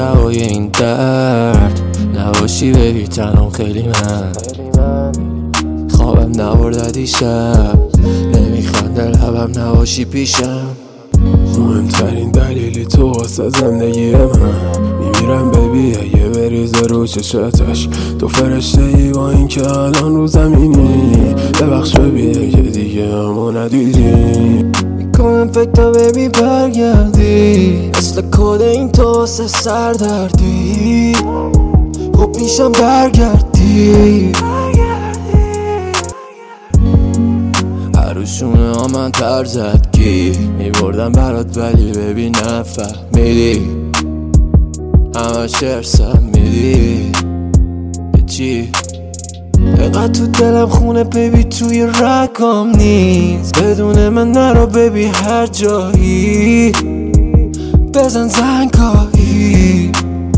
دوای این درد نباشی ببی تنم خیلی من خوابم نبرد دیشب نمیخنده لبم نباشی پیشم. مهمترین دلیلی تو واسه زندگی من میمیرم ببی اگه بریزه رو چشتش. تو فرشته ای با این که الان رو زمینی ببخش ببی اگه دیگه همو ندیدی. میکنم فکر تا ببی برگردی مثل کد این تو واسه سردردی خوب میشم برگردی. عروشونه ها من ترزدگی میبردم برات ولی ببین نفهمیدی همش ارسم میدی به چی؟ اقدر تو دلم خونه ببی توی رگام نیست بدون من نرو ببی هر جایی بزن زنگایی.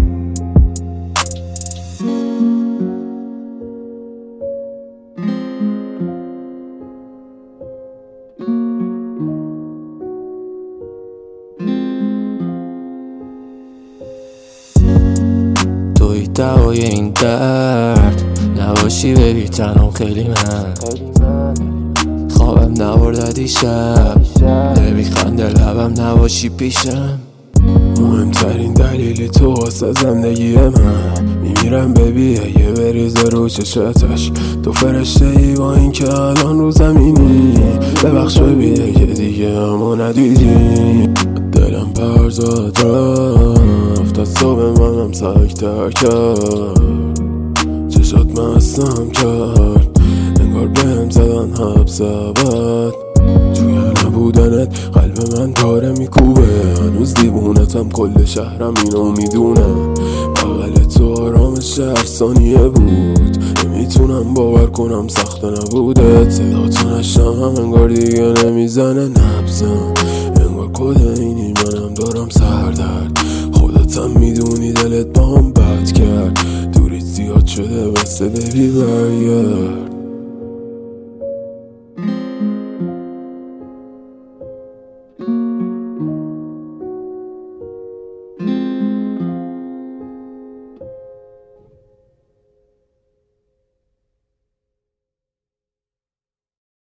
توی دوای این درد نباشی ببی تنم خیلی من خوابم نبرد دیشب نمیخنده لبم نباشی پیشم. مهمترین دلیلی تو واسه زندگی من میمیرم ببی اگه بریزه رو چشتش. تو فرشته ای با این که الان رو زمینی ببخش ببی اگه دیگه همو ندیدی. دلم پرزاد رفت از صبح منم سکتر کرد چشات مستم کرد انگار بهم زدن حبس ابد. توی نبودنت قلب من داره میکوبه هنوز دیوونتم کل شهرم اینو میدونه. بغل تو آرامش هر ثانیه بود نمیتونم باور کنم سخت نبوده. صداتو نشنم انگار دیگه نمیزنه نبزم انگار کد اینی منم دارم سردرد. خودتم میدونی دلت با هم بد کرد دوریت زیاد شده بسه ببی برگرد.